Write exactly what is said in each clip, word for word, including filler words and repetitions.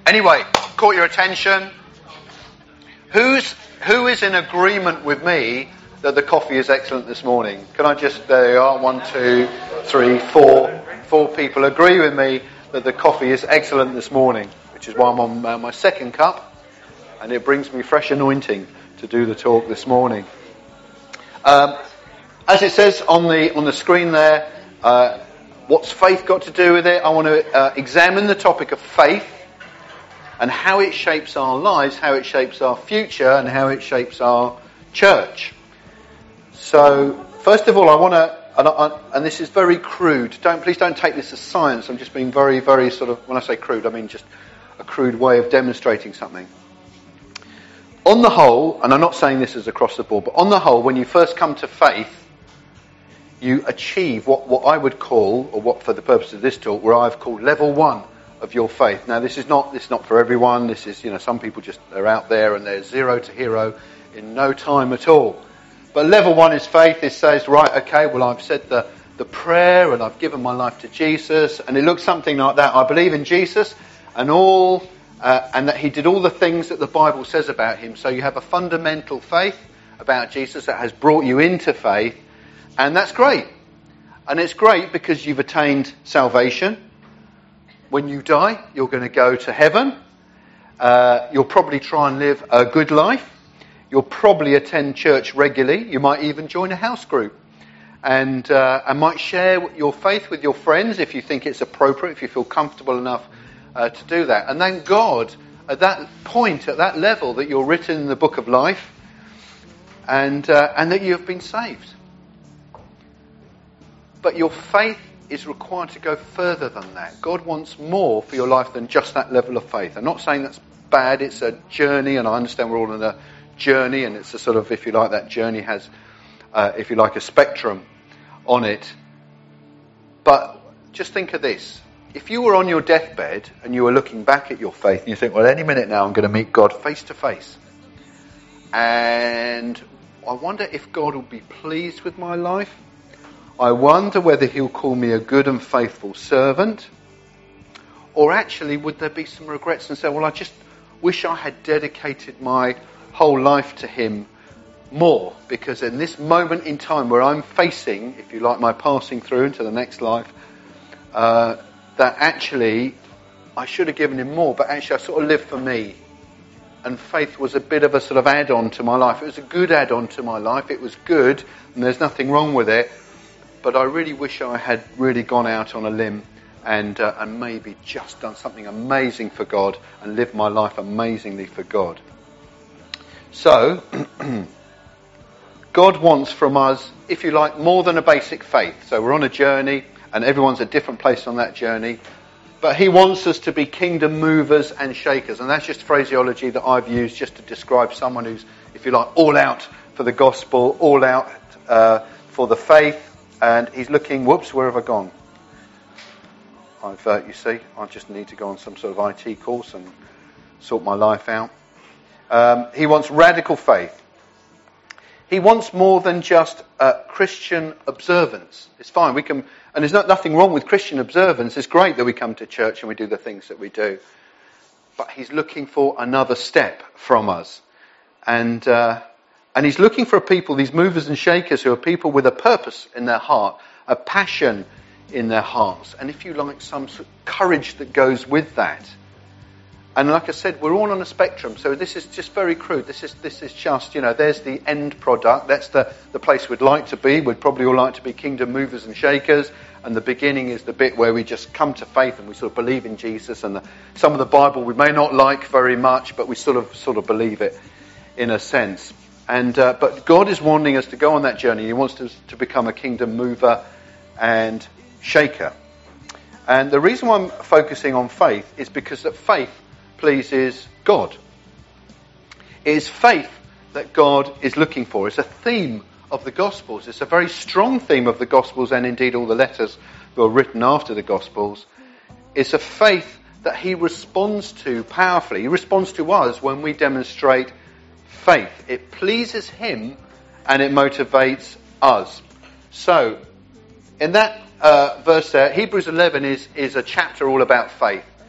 Anyway, caught your attention. Who's who is in agreement with me that the coffee is excellent this morning? Can I just, there you are, one, two, three, four, four people agree with me that the coffee is excellent this morning, which is why I'm on uh, my second cup, and it brings me fresh anointing to do the talk this morning. Um, as it says on the on the screen there, uh, what's faith got to do with it? I want to uh, examine the topic of faith and how it shapes our lives, how it shapes our future, and how it shapes our church. So, first of all, I want to, and, I, and this is very crude. Don't please don't take this as science. I'm just being very, very sort of, when I say crude, I mean just a crude way of demonstrating something. On the whole, and I'm not saying this is across the board, but on the whole, when you first come to faith, you achieve what, what I would call, or what for the purpose of this talk, where I've called level one of your faith. Now, this is not this is not for everyone. This is, you know, some people just, they're out there and they're zero to hero in no time at all. But level one is faith. It says, right, okay, well, I've said the, the prayer and I've given my life to Jesus, and it looks something like that. I believe in Jesus and all, uh, and that he did all the things that the Bible says about him. So you have a fundamental faith about Jesus that has brought you into faith, and that's great. And it's great because you've attained salvation. When you die, you're going to go to heaven. Uh, you'll probably try and live a good life. You'll probably attend church regularly. You might even join a house group. And, uh, and might share your faith with your friends if you think it's appropriate, if you feel comfortable enough uh, to do that. And then God, at that point, at that level, that you're written in the book of life, and uh, and that you have been saved. But your faith is required to go further than that. God wants more for your life than just that level of faith. I'm not saying that's bad. It's a journey, and I understand we're all on a journey, and it's a sort of, if you like, that journey has, uh, if you like, a spectrum on it. But just think of this. If you were on your deathbed and you were looking back at your faith and you think, well, any minute now I'm going to meet God face to face, and I wonder if God will be pleased with my life. I wonder whether he'll call me a good and faithful servant. Or actually, would there be some regrets and say, well, I just wish I had dedicated my whole life to him more. Because in this moment in time where I'm facing, if you like, my passing through into the next life, uh, that actually I should have given him more. But actually I sort of lived for me. And faith was a bit of a sort of add-on to my life. It was a good add-on to my life. It was good, and there's nothing wrong with it. But I really wish I had really gone out on a limb and uh, and maybe just done something amazing for God and lived my life amazingly for God. So, God wants from us, if you like, more than a basic faith. So we're on a journey, and everyone's at a different place on that journey. But he wants us to be kingdom movers and shakers. And that's just phraseology that I've used just to describe someone who's, if you like, all out for the gospel, all out uh, for the faith. And he's looking, whoops, where have I gone? I've, uh, you see, I just need to go on some sort of I T course and sort my life out. Um, he wants radical faith. He wants more than just uh, Christian observance. It's fine, we can, and there's not, nothing wrong with Christian observance. It's great that we come to church and we do the things that we do. But he's looking for another step from us. And... Uh, And he's looking for people, these movers and shakers, who are people with a purpose in their heart, a passion in their hearts. And if you like, some sort of courage that goes with that. And like I said, we're all on a spectrum. So this is just very crude. This is this is just, you know, there's the end product. That's the, the place we'd like to be. We'd probably all like to be kingdom movers and shakers. And the beginning is the bit where we just come to faith and we sort of believe in Jesus. And the, some of the Bible we may not like very much, but we sort of sort of believe it in a sense. And uh, but God is wanting us to go on that journey. He wants us to, to become a kingdom mover and shaker. And the reason why I'm focusing on faith is because that faith pleases God. It is faith that God is looking for. It's a theme of the Gospels. It's a very strong theme of the Gospels, and indeed all the letters that were written after the Gospels. It's a faith that he responds to powerfully. He responds to us when we demonstrate faith. It pleases him and it motivates us. So, in that uh, verse there, Hebrews eleven is, is a chapter all about faith.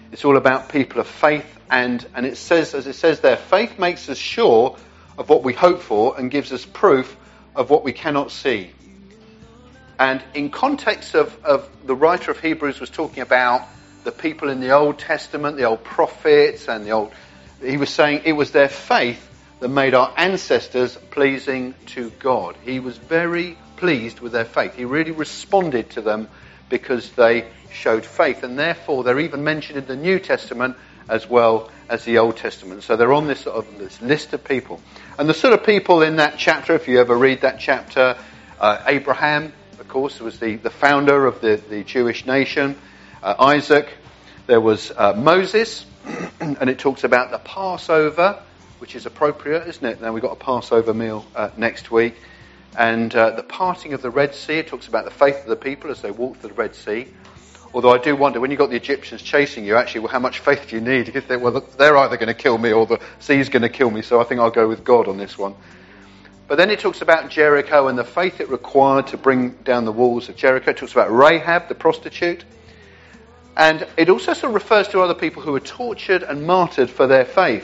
It's all about people of faith, and, and it says, as it says there, faith makes us sure of what we hope for and gives us proof of what we cannot see. And in context of, of the writer of Hebrews was talking about the people in the Old Testament, the old prophets, and the old, he was saying it was their faith that made our ancestors pleasing to God. He was very pleased with their faith. He really responded to them because they showed faith, and therefore they're even mentioned in the New Testament as well as the Old Testament. So they're on this sort of this list of people. And the sort of people in that chapter, if you ever read that chapter, uh, Abraham, of course, was the, the founder of the, the Jewish nation. Uh, Isaac, there was uh, Moses, and it talks about the Passover, which is appropriate, isn't it? Now we've got a Passover meal uh, next week. And uh, the parting of the Red Sea, it talks about the faith of the people as they walked through the Red Sea. Although I do wonder, when you've got the Egyptians chasing you, actually, well, how much faith do you need? You think, well, they're either going to kill me or the sea's going to kill me, so I think I'll go with God on this one. But then it talks about Jericho and the faith it required to bring down the walls of Jericho. It talks about Rahab, the prostitute. And it also sort of refers to other people who were tortured and martyred for their faith.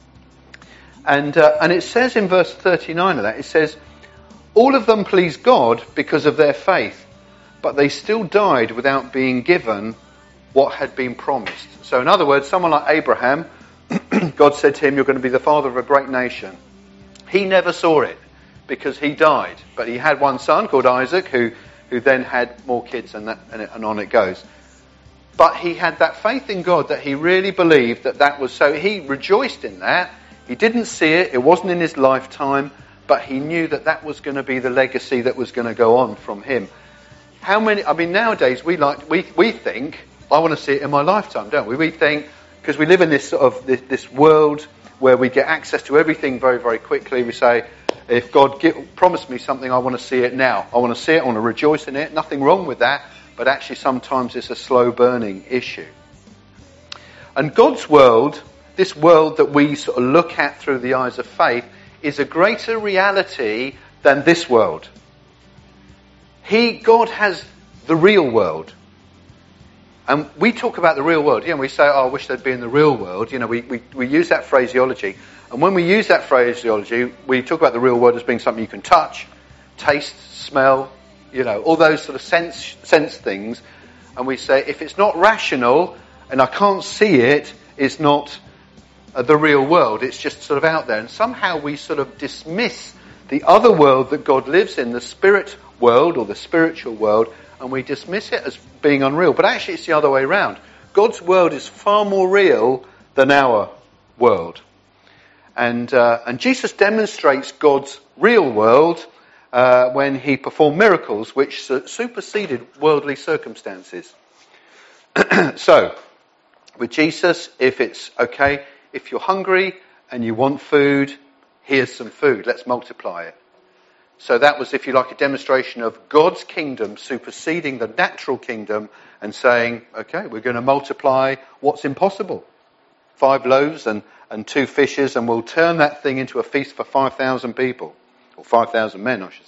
And, uh, and it says in verse thirty-nine of that, it says, all of them pleased God because of their faith, but they still died without being given what had been promised. So in other words, someone like Abraham, God said to him, you're going to be the father of a great nation. He never saw it because he died. But he had one son called Isaac who, who then had more kids, and, that, and, it, and on it goes. But he had that faith in God that he really believed that that was so. He rejoiced in that. He didn't see it. It wasn't in his lifetime. But he knew that that was going to be the legacy that was going to go on from him. How many, I mean, nowadays we like, we, we think, I want to see it in my lifetime, don't we? We think, because we live in this sort of, this, this world where we get access to everything very, very quickly. We say, if God give, promised me something, I want to see it now. I want to see it, I want to rejoice in it. Nothing wrong with that. But actually sometimes it's a slow burning issue. And God's world, this world that we sort of look at through the eyes of faith, is a greater reality than this world. He, God has the real world. And we talk about the real world. You know, we say, oh, I wish they'd be in the real world. You know, we, we, we use that phraseology. And when we use that phraseology, we talk about the real world as being something you can touch, taste, smell, you know, all those sort of sense, sense things. And we say, if it's not rational and I can't see it, it's not uh, the real world. It's just sort of out there. And somehow we sort of dismiss the other world that God lives in, the spirit world or the spiritual world, and we dismiss it as being unreal. But actually it's the other way around. God's world is far more real than our world. And uh, and Jesus demonstrates God's real world uh, when he performed miracles which su- superseded worldly circumstances. So, with Jesus, if it's okay, if you're hungry and you want food, here's some food, let's multiply it. So that was, if you like, a demonstration of God's kingdom superseding the natural kingdom and saying, okay, we're going to multiply what's impossible. Five loaves and, and two fishes, and we'll turn that thing into a feast for five thousand people. Or five thousand men, I should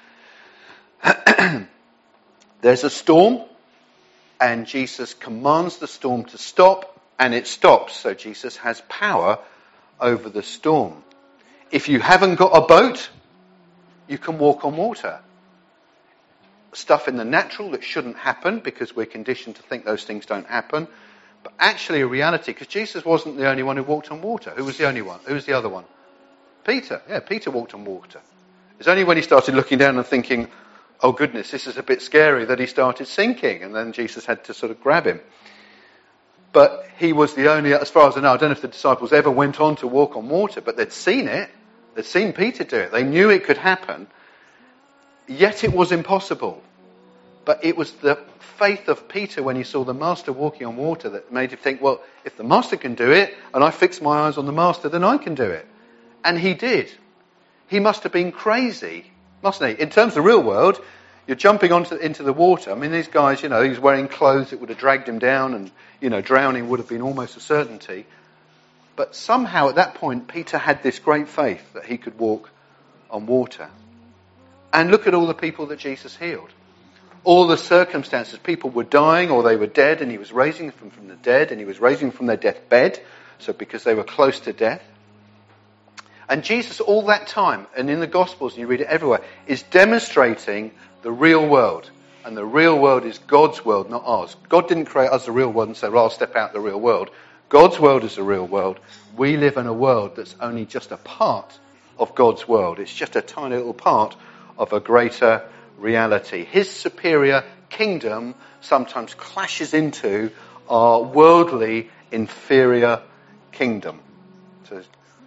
say. There's a storm, and Jesus commands the storm to stop, and it stops. So Jesus has power over the storm. If you haven't got a boat, you can walk on water. Stuff in the natural that shouldn't happen because we're conditioned to think those things don't happen. But actually a reality, because Jesus wasn't the only one who walked on water. Who was the only one? Who was the other one? Peter. Yeah, Peter walked on water. It's only when he started looking down and thinking, oh goodness, this is a bit scary, that he started sinking. And then Jesus had to sort of grab him. But he was the only, as far as I know, I don't know if the disciples ever went on to walk on water, but they'd seen it. They'd seen Peter do it. They knew it could happen. Yet it was impossible. But it was the faith of Peter when he saw the master walking on water that made him think, well, if the master can do it, and I fix my eyes on the master, then I can do it. And he did. He must have been crazy, mustn't he? In terms of the real world, you're jumping onto into the water. I mean, these guys, you know, he was wearing clothes that would have dragged him down, and, you know, drowning would have been almost a certainty. But somehow at that point, Peter had this great faith that he could walk on water. And look at all the people that Jesus healed. all the circumstances. People were dying or they were dead, and he was raising them from the dead, and he was raising them from their deathbed, so because they were close to death. And Jesus, all that time, and in the Gospels, and you read it everywhere, is demonstrating the real world. And the real world is God's world, not ours. God didn't create us the real world and say, well, I'll step out the real world. God's world is the real world. We live in a world that's only just a part of God's world. It's just a tiny little part of a greater reality. His superior kingdom sometimes clashes into our worldly inferior kingdom. So,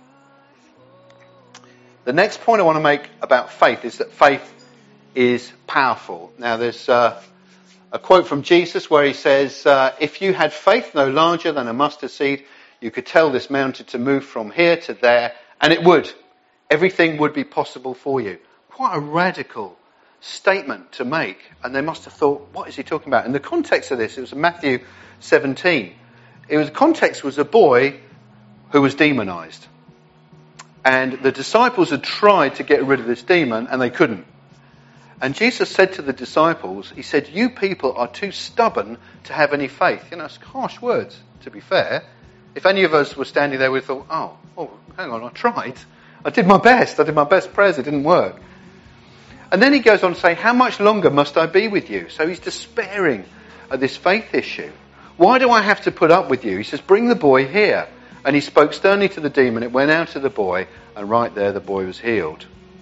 the next point I want to make about faith is that faith is powerful. Now there's uh, a quote from Jesus where he says, uh, if you had faith no larger than a mustard seed, you could tell this mountain to move from here to there, and it would. Everything would be possible for you. Quite a radical statement to make. And they must have thought, what is he talking about? In the context of this, it was in Matthew seventeen. It was, the context was a boy who was demonized. And the disciples had tried to get rid of this demon, and they couldn't. And Jesus said to the disciples, he said, you people are too stubborn to have any faith. You know, it's harsh words, to be fair. If any of us were standing there, we'd thought, oh, oh, hang on, I tried. I did my best. I did my best prayers. It didn't work. And then he goes on to say, how much longer must I be with you? So he's despairing at this faith issue. Why do I have to put up with you? He says, bring the boy here. And he spoke sternly to the demon. It went out of the boy, and right there the boy was healed.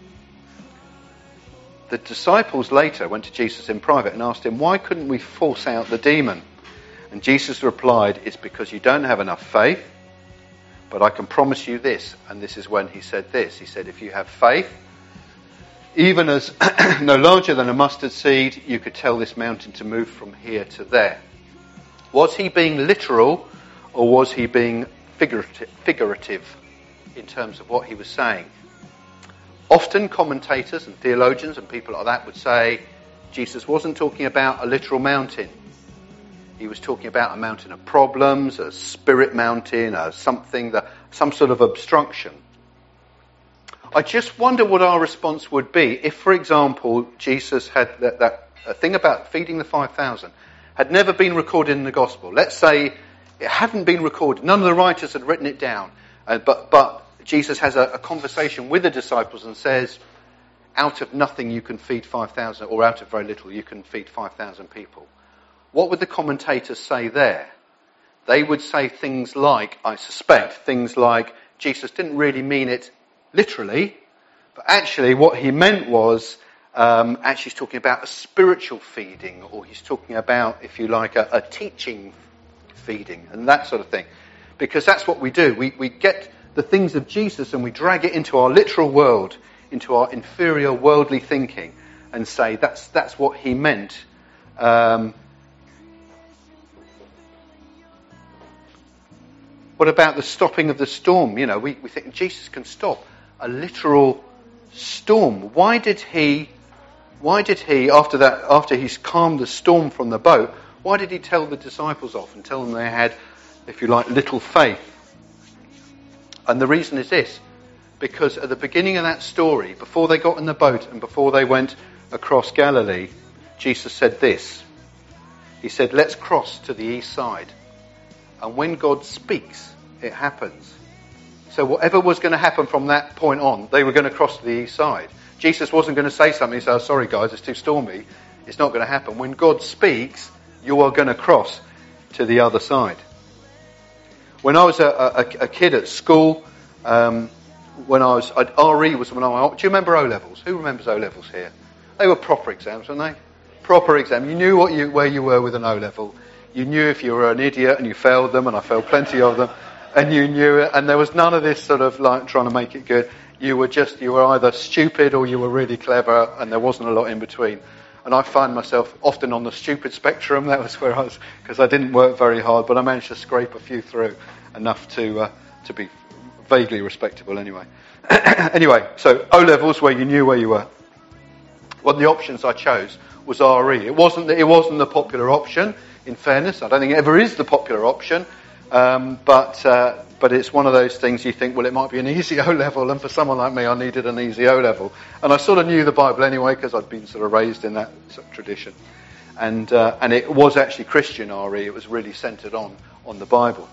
The disciples later went to Jesus in private and asked him, why couldn't we force out the demon? And Jesus replied, it's because you don't have enough faith. But I can promise you this, and this is when he said this. He said, if you have faith, even as no larger than a mustard seed, you could tell this mountain to move from here to there. Was he being literal, or was he being figurative, figurative in terms of what he was saying? Often commentators and theologians and people like that would say Jesus wasn't talking about a literal mountain. He was talking about a mountain of problems, a spirit mountain, a something that, some sort of obstruction. I just wonder what our response would be if, for example, Jesus had that, that a thing about feeding the five thousand had never been recorded in the Gospel. Let's say it hadn't been recorded. None of the writers had written it down. Uh, but, but Jesus has a, a conversation with the disciples and says, out of nothing you can feed five thousand, or out of very little you can feed five thousand people. What would the commentators say there? They would say things like, I suspect, things like, Jesus didn't really mean it literally, but actually what he meant was, um, actually he's talking about a spiritual feeding, or he's talking about, if you like, a, a teaching feeding, and that sort of thing. Because that's what we do. We, we get the things of Jesus and we drag it into our literal world, into our inferior worldly thinking, and say that's that's what he meant. Um, what about the stopping of the storm? You know, we, we think Jesus can stop a literal storm. Why did he? Why did he after that? After he's calmed the storm from the boat, why did he tell the disciples off and tell them they had, if you like, little faith? And the reason is this, because at the beginning of that story, before they got in the boat and before they went across Galilee, Jesus said this. He said, let's cross to the east side. And when God speaks, it happens. So whatever was going to happen from that point on, they were going to cross to the east side. Jesus wasn't going to say something and say, oh, sorry guys, it's too stormy. It's not going to happen. When God speaks, you are going to cross to the other side. When I was a, a, a kid at school, um, when I was, I'd, R E was when I was, do you remember O-levels? Who remembers O-levels here? They were proper exams, weren't they? Proper exam. You knew what you, where you were with an O-level. You knew if you were an idiot and you failed them, and I failed plenty of them, and you knew it, and there was none of this sort of like trying to make it good. You were just, you were either stupid or you were really clever, and there wasn't a lot in between. And I find myself often on the stupid spectrum. That was where I was, because I didn't work very hard, but I managed to scrape a few through, enough to uh, to be vaguely respectable anyway. Anyway, so O-levels where you knew where you were. One of the options I chose was R E. It wasn't the, it wasn't the popular option, in fairness. I don't think it ever is the popular option. Um, but uh, but it's one of those things you think, well, it might be an easy O-level, and for someone like me, I needed an easy O-level. And I sort of knew the Bible anyway, because I'd been sort of raised in that sort of tradition. And uh, and it was actually Christian R E. It was really centred on, on the Bible.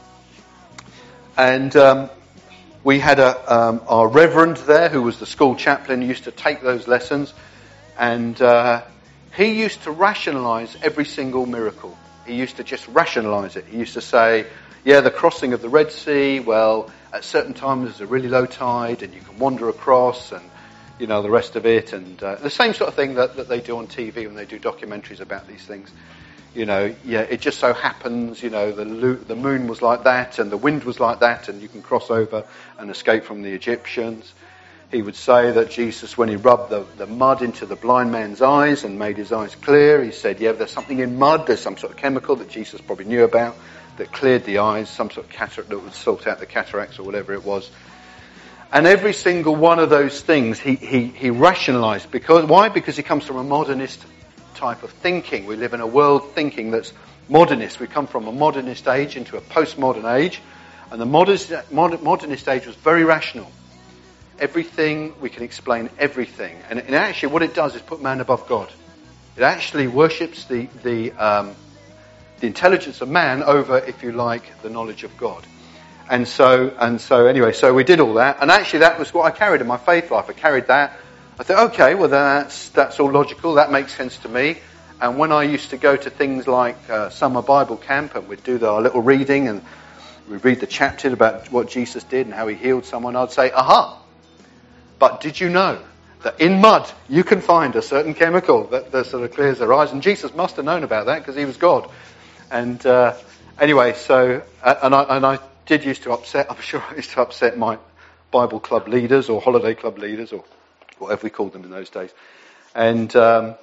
And um, we had a um, our reverend there who was the school chaplain, used to take those lessons. And uh, he used to rationalise every single miracle. He used to just rationalise it. He used to say, yeah, the crossing of the Red Sea, well, at certain times there's a really low tide and you can wander across and, you know, the rest of it. And uh, the same sort of thing that, that they do on T V when they do documentaries about these things. You know, yeah, it just so happens, you know, the lo- the moon was like that and the wind was like that and you can cross over and escape from the Egyptians. He would say that Jesus, when he rubbed the, the mud into the blind man's eyes and made his eyes clear, he said, yeah, there's something in mud, there's some sort of chemical that Jesus probably knew about that cleared the eyes, some sort of cataract that would sort out the cataracts or whatever it was. And every single one of those things he, he, he rationalised. Because why? Because he comes from a modernist type of thinking. We live in a world thinking that's modernist. We come from a modernist age into a postmodern age. And the modernist, modernist age was very rational. Everything, we can explain everything. And, and actually what it does is put man above God. It actually worships the, the, um, the intelligence of man over, if you like, the knowledge of God. And so, and so anyway, so we did all that. And actually that was what I carried in my faith life. I carried that. I thought, okay, well that's, that's all logical. That makes sense to me. And when I used to go to things like uh, summer Bible camp and we'd do the, our little reading and we'd read the chapter about what Jesus did and how he healed someone, I'd say, aha. But did you know that in mud you can find a certain chemical that, that sort of clears their eyes? And Jesus must have known about that because he was God. And uh, anyway, so, uh, and, I, and I did used to upset, I'm sure I used to upset my Bible club leaders or holiday club leaders or whatever we called them in those days. And um,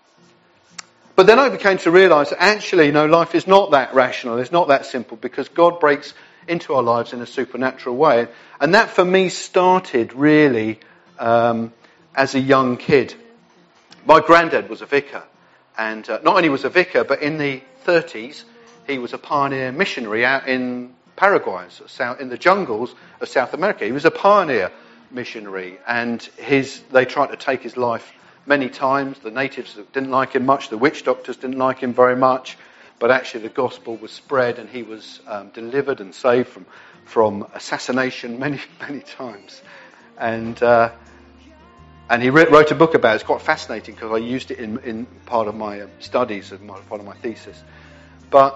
but then I became to realise that actually, no, life is not that rational, it's not that simple because God breaks into our lives in a supernatural way. And that for me started really Um, as a young kid. My granddad was a vicar, and uh, not only was a vicar, but in the thirties he was a pioneer missionary out in Paraguay, so in the jungles of South America. He was a pioneer missionary, and his they tried to take his life many times. The natives didn't like him much, the witch doctors didn't like him very much, but actually the gospel was spread and he was um, delivered and saved from, from assassination many, many times. And uh, And he wrote a book about it. It's quite fascinating because I used it in, in part of my studies, and part of my thesis. But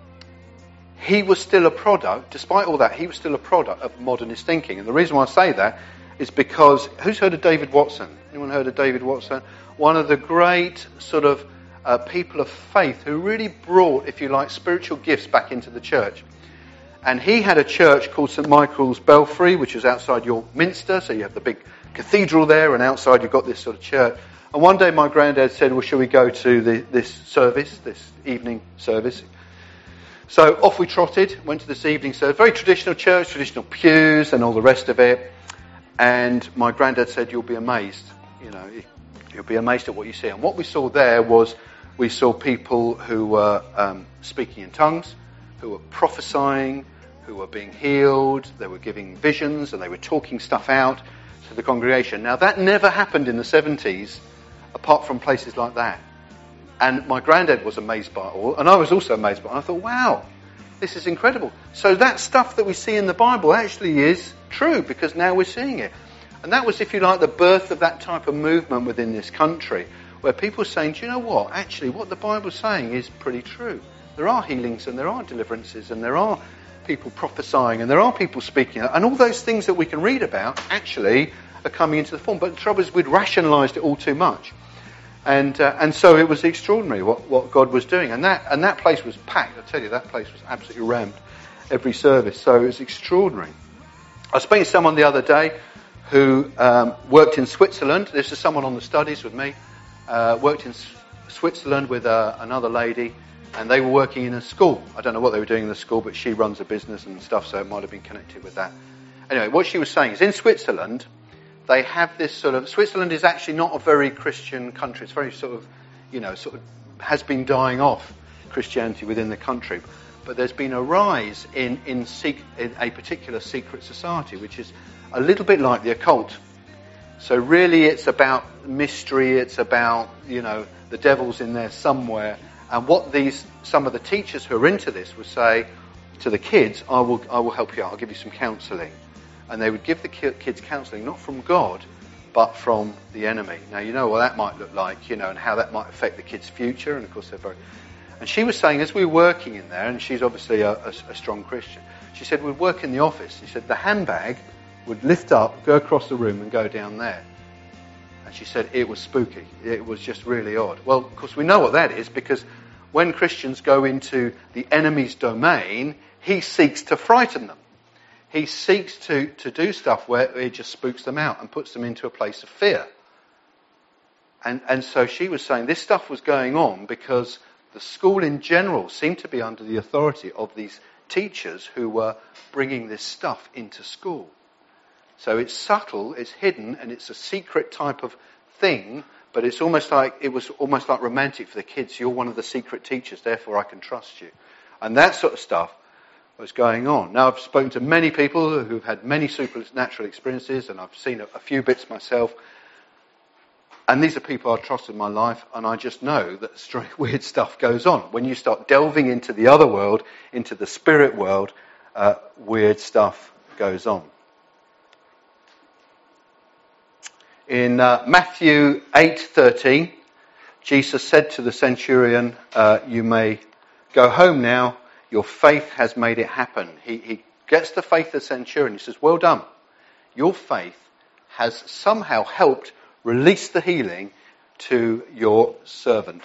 he was still a product, despite all that, he was still a product of modernist thinking. And the reason why I say that is because, who's heard of David Watson? Anyone heard of David Watson? One of the great sort of uh, people of faith who really brought, if you like, spiritual gifts back into the church. And he had a church called Saint Michael's Belfry, which is outside York Minster, so you have the big cathedral there, and outside you've got this sort of church. And one day my granddad said, well, shall we go to the, this service, this evening service? So off we trotted, went to this evening service, very traditional church, traditional pews and all the rest of it. And my granddad said, you'll be amazed, you know, you'll be amazed at what you see. And what we saw there was, we saw people who were um, speaking in tongues, who were prophesying, who were being healed, they were giving visions, and they were talking stuff out to the congregation. Now that never happened in the seventies, apart from places like that. And my granddad was amazed by it all, and I was also amazed by it. I thought, wow, this is incredible. So that stuff that we see in the Bible actually is true, because now we're seeing it. And that was, if you like, the birth of that type of movement within this country, where people are saying, do you know what? Actually, what the Bible's saying is pretty true. There are healings, and there are deliverances, and there are people prophesying, and there are people speaking, and all those things that we can read about actually are coming into the form. But the trouble is we'd rationalised it all too much, and uh, and so it was extraordinary what, what God was doing, and that and that place was packed. I tell you, that place was absolutely rammed every service. So it was extraordinary. I was speaking to someone the other day who um, worked in Switzerland. This is someone on the studies with me. Uh, worked in S- Switzerland with uh, another lady. And they were working in a school. I don't know what they were doing in the school, but she runs a business and stuff, so it might have been connected with that. Anyway, what she was saying is in Switzerland, they have this sort of... Switzerland is actually not a very Christian country. It's very sort of, you know, sort of has been dying off, Christianity within the country. But there's been a rise in, in, sec- in a particular secret society, which is a little bit like the occult. So really it's about mystery, it's about, you know, the devil's in there somewhere. And what these some of the teachers who are into this would say to the kids, I will I will help you out, I'll give you some counselling. And they would give the kids counselling not from God, but from the enemy. Now, you know what that might look like, you know, and how that might affect the kids' future. And of course, they're very... And she was saying, as we were working in there, and she's obviously a, a, a strong Christian, she said, we'd work in the office. She said, the handbag would lift up, go across the room and go down there. And she said, it was spooky. It was just really odd. Well, of course, we know what that is, because when Christians go into the enemy's domain, he seeks to frighten them. He seeks to, to do stuff where it just spooks them out and puts them into a place of fear. And, and so she was saying this stuff was going on because the school in general seemed to be under the authority of these teachers who were bringing this stuff into school. So it's subtle, it's hidden, and it's a secret type of thing, but it's almost like, it was almost like romantic for the kids. You're one of the secret teachers, therefore I can trust you. And that sort of stuff was going on. Now, I've spoken to many people who've had many supernatural experiences, and I've seen a, a few bits myself. And these are people I trust in my life, and I just know that strange, weird stuff goes on. When you start delving into the other world, into the spirit world, uh, weird stuff goes on. In uh, Matthew eight thirteen, Jesus said to the centurion, uh, you may go home now. Your faith has made it happen. He, he gets the faith of the centurion. He says, well done. Your faith has somehow helped release the healing to your servant.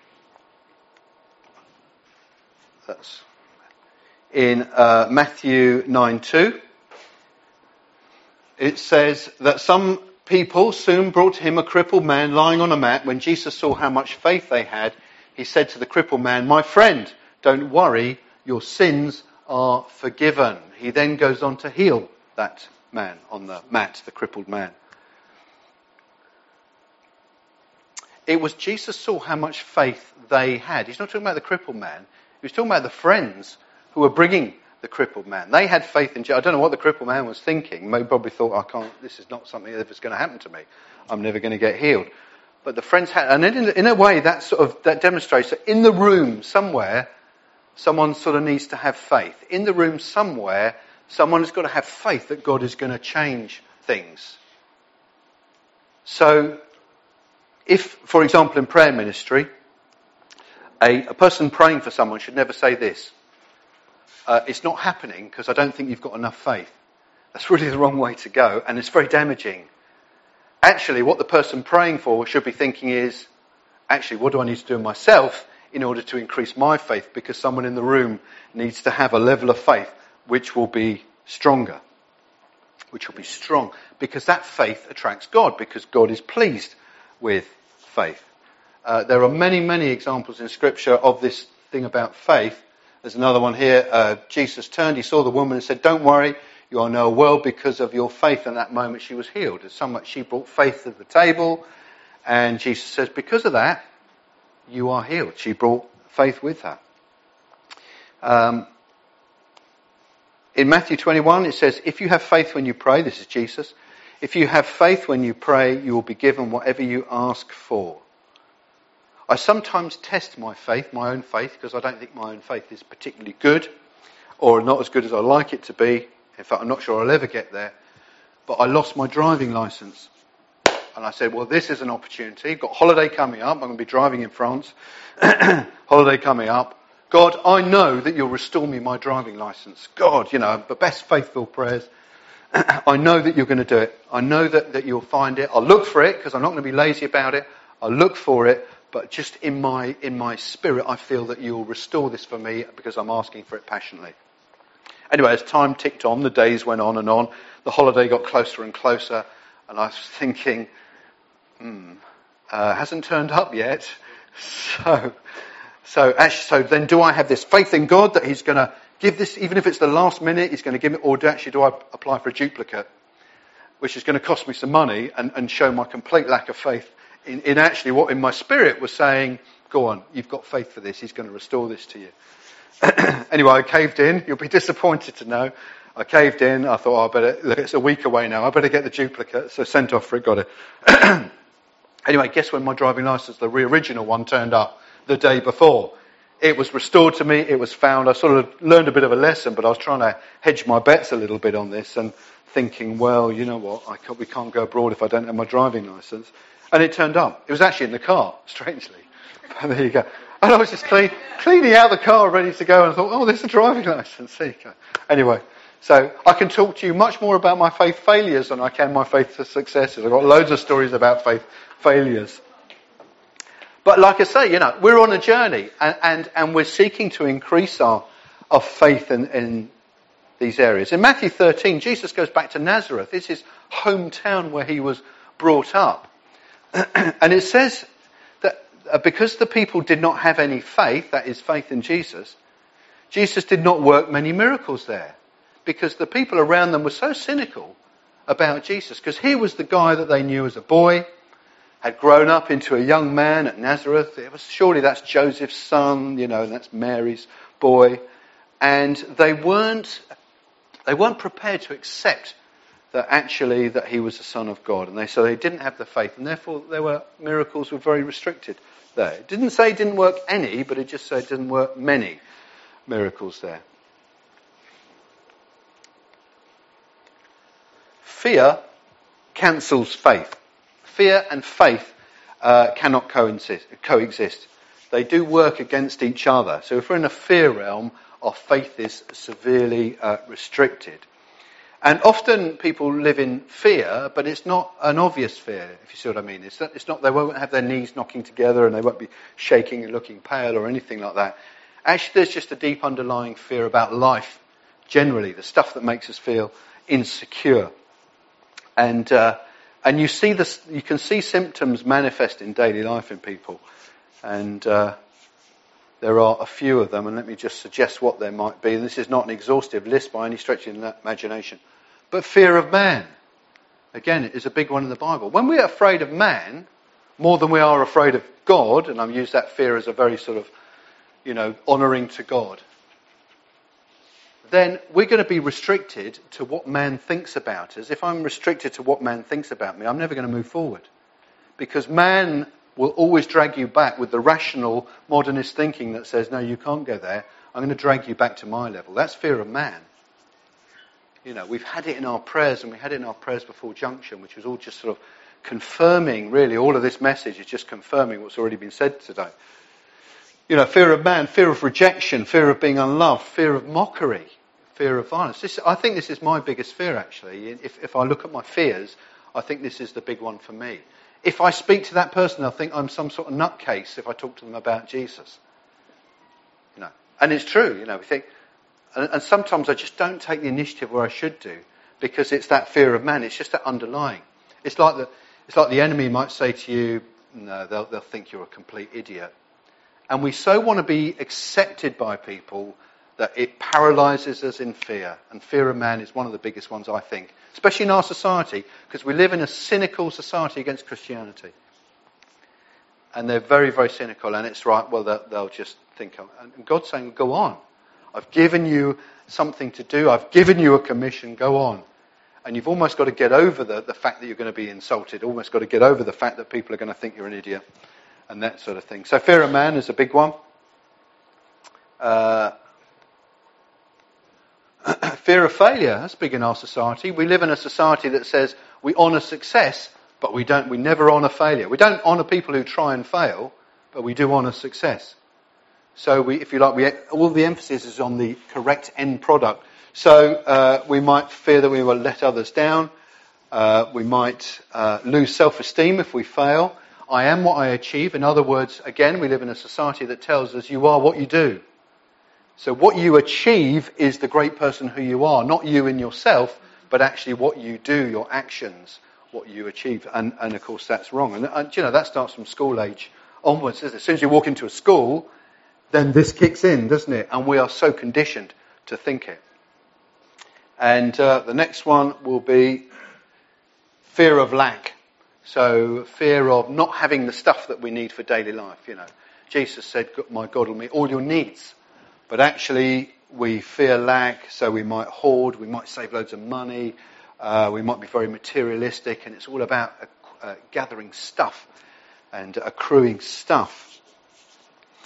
That's in uh, Matthew nine two. It says that some people soon brought to him a crippled man lying on a mat. When Jesus saw how much faith they had, he said to the crippled man, my friend, don't worry, your sins are forgiven. He then goes on to heal that man on the mat, the crippled man. It was Jesus saw how much faith they had. He's not talking about the crippled man. He was talking about the friends who were bringing the crippled man. They had faith in Jesus. I don't know what the crippled man was thinking. Maybe probably thought, I can't, this is not something that's going to happen to me. I'm never going to get healed. But the friends had, and in, in a way that sort of, that demonstrates that in the room somewhere, someone sort of needs to have faith. In the room somewhere, someone has got to have faith that God is going to change things. So, if, for example, in prayer ministry, a, a person praying for someone should never say this. Uh, it's not happening because I don't think you've got enough faith. That's really the wrong way to go, and it's very damaging. Actually, what the person praying for should be thinking is, actually, what do I need to do myself in order to increase my faith? Because someone in the room needs to have a level of faith which will be stronger. Which will be strong. Because that faith attracts God, because God is pleased with faith. Uh, there are many, many examples in Scripture of this thing about faith. There's another one here. Uh, Jesus turned, he saw the woman and said, don't worry, you are now well because of your faith. And that moment she was healed. It's so much she brought faith to the table. And Jesus says, because of that, you are healed. She brought faith with her. Um, in Matthew twenty-one, it says, if you have faith when you pray, this is Jesus, if you have faith when you pray, you will be given whatever you ask for. I sometimes test my faith, my own faith, because I don't think my own faith is particularly good, or not as good as I like it to be. In fact, I'm not sure I'll ever get there. But I lost my driving licence. And I said, well, this is an opportunity. I've got holiday coming up. I'm going to be driving in France. Holiday coming up. God, I know that you'll restore me my driving licence. God, you know, the best faithful prayers. I know that you're going to do it. I know that, that you'll find it. I'll look for it because I'm not going to be lazy about it. I'll look for it. But just in my in my spirit, I feel that you'll restore this for me because I'm asking for it passionately. Anyway, as time ticked on, the days went on and on. The holiday got closer and closer. And I was thinking, hmm, uh, hasn't turned up yet. So, so actually, so then do I have this faith in God that he's going to give this, even if it's the last minute, he's going to give it, or do actually do I apply for a duplicate, which is going to cost me some money and, and show my complete lack of faith in, in actually what in my spirit was saying, go on, you've got faith for this, he's going to restore this to you. Anyway, I caved in. You'll be disappointed to know. I caved in. I thought, oh, I better, look, it's a week away now. I better get the duplicate. So sent off for it, got it. Anyway, guess when my driving licence, the original one, turned up. the day before. It was restored to me, it was found. I sort of learned a bit of a lesson, but I was trying to hedge my bets a little bit on this and thinking, well, you know what, I can't, we can't go abroad if I don't have my driving licence. And it turned up. It was actually in the car, strangely. But there you go. And I was just clean, cleaning out the car, ready to go, and I thought, oh, there's a driving licence. There you go. Anyway, so I can talk to you much more about my faith failures than I can my faith successes. I've got loads of stories about faith failures. But like I say, you know, we're on a journey, and, and, and we're seeking to increase our, our faith in, in these areas. In Matthew thirteen, Jesus goes back to Nazareth. It's his hometown where he was brought up. And it says that because the people did not have any faith, that is faith in Jesus, Jesus did not work many miracles there. Because the people around them were so cynical about Jesus. Because he was the guy that they knew as a boy, had grown up into a young man at Nazareth. It was, surely that's Joseph's son, you know, and that's Mary's boy. And they weren't, they weren't prepared to accept that actually that he was the Son of God. And they so they didn't have the faith, and therefore there were miracles were very restricted there. It didn't say it didn't work any, but it just said it didn't work many miracles there. Fear cancels faith. Fear and faith uh, cannot coexist, coexist. They do work against each other. So if we're in a fear realm, our faith is severely uh, restricted. And often people live in fear, but it's not an obvious fear, if you see what I mean. It's not, it's not, they won't have their knees knocking together and they won't be shaking and looking pale or anything like that. Actually, there's just a deep underlying fear about life, generally, the stuff that makes us feel insecure. And uh, and you see this, you can see symptoms manifest in daily life in people. And uh, there are a few of them, and let me just suggest what there might be. And this is not an exhaustive list by any stretch of the imagination. But fear of man, again, is a big one in the Bible. When we're afraid of man, more than we are afraid of God, and I've used that fear as a very sort of, you know, honouring to God, then we're going to be restricted to what man thinks about us. If I'm restricted to what man thinks about me, I'm never going to move forward. Because man will always drag you back with the rational modernist thinking that says, no, you can't go there. I'm going to drag you back to my level. That's fear of man. You know, we've had it in our prayers, and we had it in our prayers before Junction, which was all just sort of confirming, really, all of this message is just confirming what's already been said today. You know, fear of man, fear of rejection, fear of being unloved, fear of mockery, fear of violence. This, I think this is my biggest fear, actually. If, if I look at my fears, I think this is the big one for me. If I speak to that person, they'll think I'm some sort of nutcase if I talk to them about Jesus. You know, and it's true, you know, we think, and, and sometimes I just don't take the initiative where I should do, because it's that fear of man. It's just that underlying. It's like the, it's like the enemy might say to you, no, they'll, they'll think you're a complete idiot. And we so want to be accepted by people that it paralyses us in fear. And fear of man is one of the biggest ones, I think, especially in our society, because we live in a cynical society against Christianity. And they're very, very cynical, and it's right, well, they'll, they'll just think, and God's saying, go on. I've given you something to do. I've given you a commission. Go on. And you've almost got to get over the, the fact that you're going to be insulted, almost got to get over the fact that people are going to think you're an idiot, and that sort of thing. So fear of man is a big one. Uh, fear of failure, that's big in our society. We live in a society that says we honour success, but we don't. We never honour failure. We don't honour people who try and fail, but we do honour success. So we, if you like, we, all the emphasis is on the correct end product. So uh, we might fear that we will let others down. Uh, we might uh, lose self-esteem if we fail. I am what I achieve. In other words, again, we live in a society that tells us you are what you do. So what you achieve is the great person who you are, not you in yourself, but actually what you do, your actions, what you achieve. And, and of course, that's wrong. And, and you know, that starts from school age onwards, isn't it? As soon as you walk into a school, then this kicks in, doesn't it? And we are so conditioned to think it. And uh, the next one will be fear of lack. So fear of not having the stuff that we need for daily life. You know, Jesus said, my God will meet all your needs. But actually we fear lack, so we might hoard, we might save loads of money, uh, we might be very materialistic, and it's all about uh, uh, gathering stuff and accruing stuff.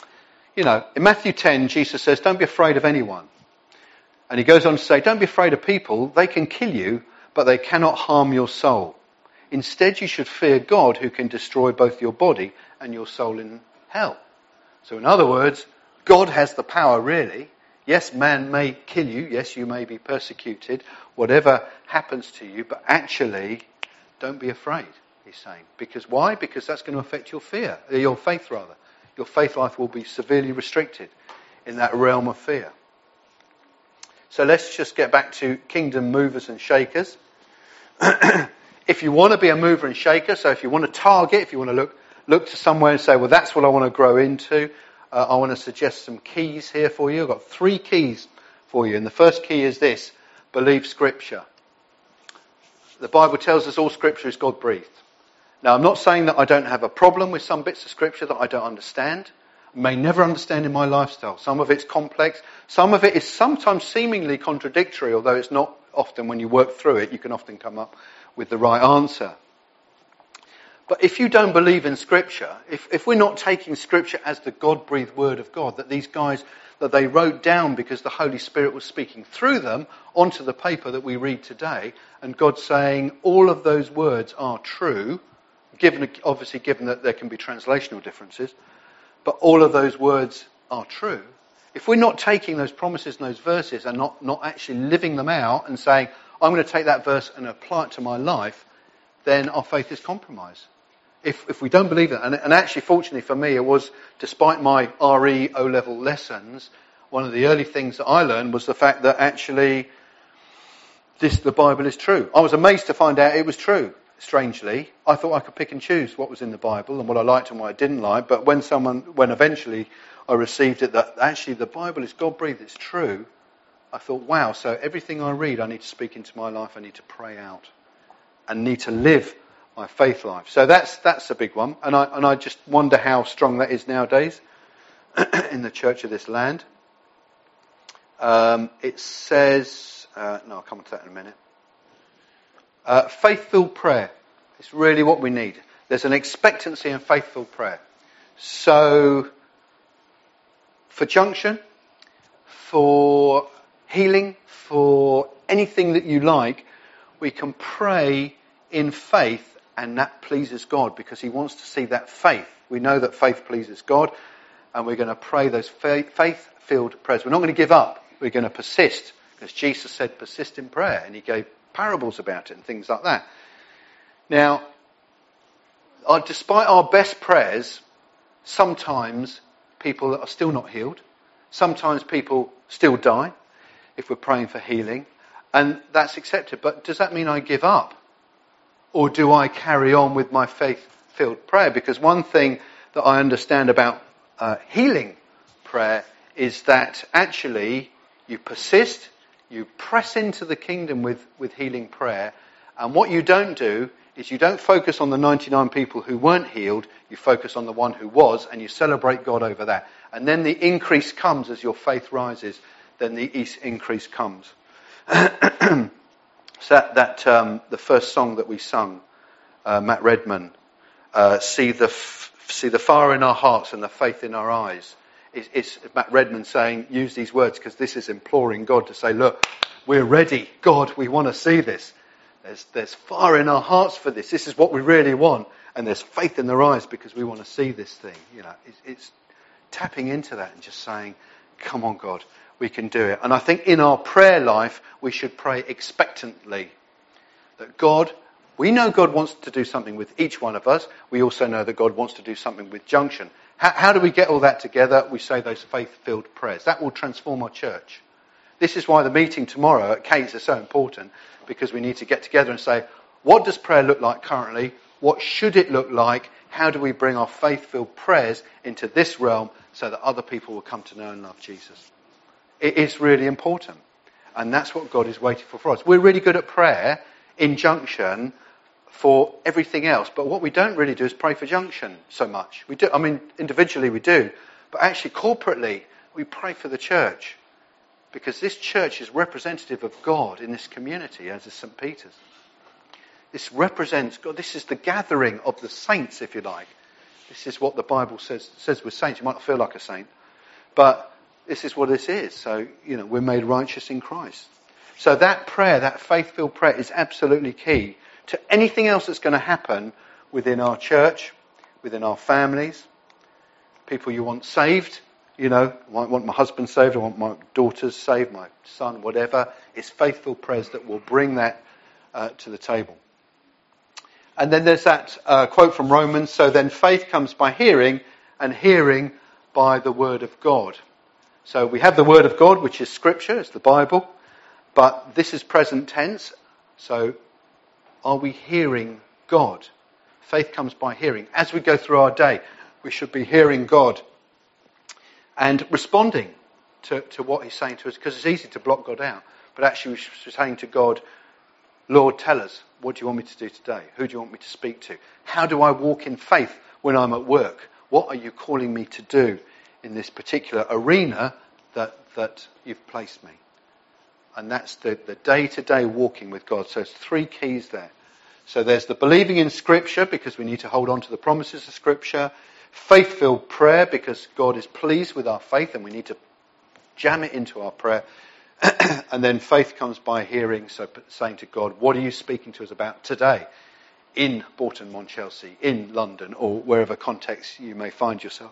You know, in Matthew ten, Jesus says, don't be afraid of anyone. And he goes on to say, don't be afraid of people. They can kill you, but they cannot harm your soul. Instead, you should fear God, who can destroy both your body and your soul in hell. So in other words, God has the power, really. Yes, man may kill you. Yes, you may be persecuted. Whatever happens to you. But actually, don't be afraid, he's saying. Because why? Because that's going to affect your fear, your faith rather. Your faith life will be severely restricted in that realm of fear. So let's just get back to kingdom movers and shakers. If you want to be a mover and shaker, so if you want to target, if you want to look look to somewhere and say, well, that's what I want to grow into, uh, I want to suggest some keys here for you. I've got three keys for you. And the first key is this: believe Scripture. The Bible tells us all Scripture is God-breathed. Now, I'm not saying that I don't have a problem with some bits of Scripture that I don't understand. I may never understand in my lifestyle. Some of it's complex. Some of it is sometimes seemingly contradictory, although it's not often. When you work through it, you can often come up with the right answer. But if you don't believe in Scripture, if, if we're not taking Scripture as the God-breathed Word of God, that these guys, that they wrote down because the Holy Spirit was speaking through them onto the paper that we read today, and God saying all of those words are true, given obviously given that there can be translational differences, but all of those words are true. If we're not taking those promises and those verses and not, not actually living them out and saying, I'm going to take that verse and apply it to my life, then our faith is compromised. If if we don't believe it, and, and actually fortunately for me, it was, despite my R E O-level lessons, one of the early things that I learned was the fact that actually this the Bible is true. I was amazed to find out it was true. Strangely, I thought I could pick and choose what was in the Bible and what I liked and what I didn't like. But when someone, when eventually I received it, that actually the Bible is God-breathed, it's true, I thought, wow, so everything I read, I need to speak into my life, I need to pray out, and need to live my faith life. So that's that's a big one, and I and I just wonder how strong that is nowadays in the church of this land. Um, it says, uh, no, I'll come to that in a minute. Uh, faith-filled prayer is really what we need. There's an expectancy in faith-filled prayer. So, for junction, for healing, for anything that you like, we can pray in faith, and that pleases God because he wants to see that faith. We know that faith pleases God, and we're going to pray those faith-filled prayers. We're not going to give up. We're going to persist, because Jesus said persist in prayer, and he gave parables about it and things like that. Now, uh, despite our best prayers, sometimes people are still not healed. Sometimes people still die if we're praying for healing, and that's accepted. But does that mean I give up? Or do I carry on with my faith-filled prayer? Because one thing that I understand about uh, healing prayer is that actually you persist, you press into the kingdom with, with healing prayer, and what you don't do is you don't focus on the ninety-nine people who weren't healed, you focus on the one who was, and you celebrate God over that. And then the increase comes as your faith rises, then the increase comes. So that, that um, the first song that we sung, uh, Matt Redman, uh, see the f- see the fire in our hearts and the faith in our eyes. It's, it's Matt Redman saying, use these words, because this is imploring God to say, look, we're ready. God, we want to see this. There's there's fire in our hearts for this. This is what we really want, and there's faith in their eyes because we want to see this thing. You know, it's, it's tapping into that and just saying, come on, God. We can do it. And I think in our prayer life, we should pray expectantly. That God, we know God wants to do something with each one of us. We also know that God wants to do something with Junction. How, how do we get all that together? We say those faith-filled prayers. That will transform our church. This is why the meeting tomorrow at Cates is so important, because we need to get together and say, what does prayer look like currently? What should it look like? How do we bring our faith-filled prayers into this realm so that other people will come to know and love Jesus? It is really important. And that's what God is waiting for for us. We're really good at prayer in Junction for everything else. But what we don't really do is pray for Junction so much. We do. I mean, individually we do. But actually, corporately, we pray for the church. Because this church is representative of God in this community, as is Saint Peter's. This represents God. This is the gathering of the saints, if you like. This is what the Bible says, says with saints. You might not feel like a saint. but this is what this is. So, you know, we're made righteous in Christ. So that prayer, that faith-filled prayer, is absolutely key to anything else that's going to happen within our church, within our families, people you want saved. You know, I want my husband saved, I want my daughters saved, my son, whatever. It's faithful prayers that will bring that uh, to the table. And then there's that uh, quote from Romans, so then faith comes by hearing, and hearing by the word of God. So we have the word of God, which is Scripture, it's the Bible, but this is present tense, so are we hearing God? Faith comes by hearing. As we go through our day, we should be hearing God and responding to, to what he's saying to us, because it's easy to block God out. But actually we should be saying to God, Lord, tell us, what do you want me to do today? Who do you want me to speak to? How do I walk in faith when I'm at work? What are you calling me to do in this particular arena that, that you've placed me? And that's the, the day-to-day walking with God. So there's three keys there. So there's the believing in Scripture, because we need to hold on to the promises of Scripture. Faith-filled prayer, because God is pleased with our faith and we need to jam it into our prayer. And then faith comes by hearing, so saying to God, what are you speaking to us about today in Bourton Monchelsea, in London, or wherever context you may find yourself?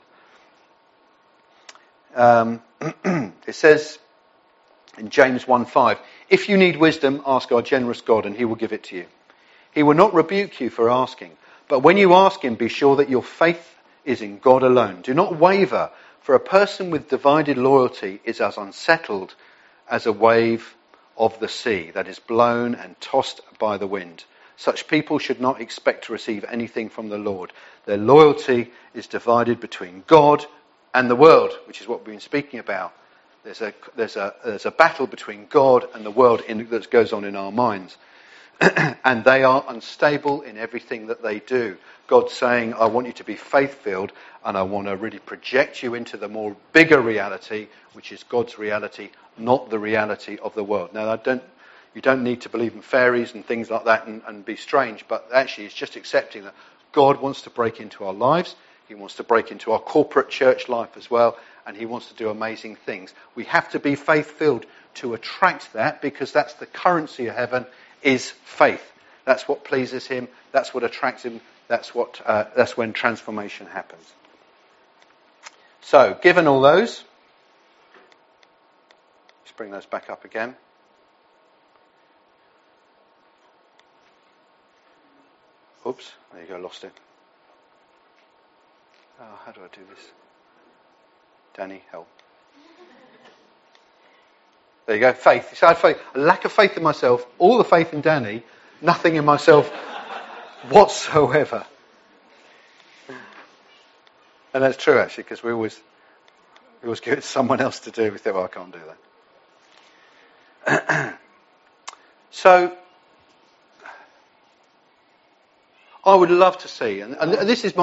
Um, it says in James one five, if you need wisdom, ask our generous God and he will give it to you. He will not rebuke you for asking, but when you ask him, be sure that your faith is in God alone. Do not waver, for a person with divided loyalty is as unsettled as a wave of the sea that is blown and tossed by the wind. Such people should not expect to receive anything from the Lord. Their loyalty is divided between God and the world, which is what we've been speaking about. There's a there's a there's a battle between God and the world in, that goes on in our minds. And they are unstable in everything that they do. God's saying, I want you to be faith-filled, and I want to really project you into the more bigger reality, which is God's reality, not the reality of the world. Now, I don't, you don't need to believe in fairies and things like that and, and be strange, but actually it's just accepting that God wants to break into our lives. He wants to break into our corporate church life as well, and he wants to do amazing things. We have to be faith-filled to attract that, because that's the currency of heaven, is faith. That's what pleases him. That's what attracts him. That's what. Uh, that's when transformation happens. So, given all those, let's bring those back up again. Oops, there you go, lost it. Oh, how do I do this? Danny, help. There you go, faith. So I had faith, a lack of faith in myself, all the faith in Danny, nothing in myself whatsoever. And that's true, actually, because we always, we always give it to someone else to do. We think, well, I can't do that. So, I would love to see, and, and this is my